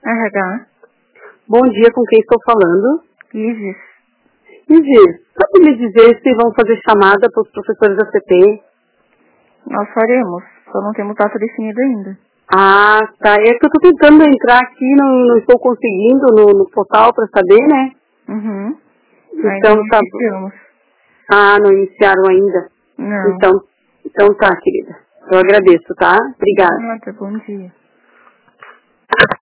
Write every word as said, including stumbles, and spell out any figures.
R H. Bom dia, com quem estou falando? Isis. Isis, sabe me dizer se vão fazer chamada para os professores da C P? Nós faremos, só não temos data definida ainda. Ah, tá. É que eu estou tentando entrar aqui, não, não estou conseguindo no, no portal para saber, né? Uhum. Então Ainda tá. iniciamos. Ah, não iniciaram ainda? Não. Então, então tá, querida. Eu agradeço, tá? Obrigada. Ah, tá, bom dia.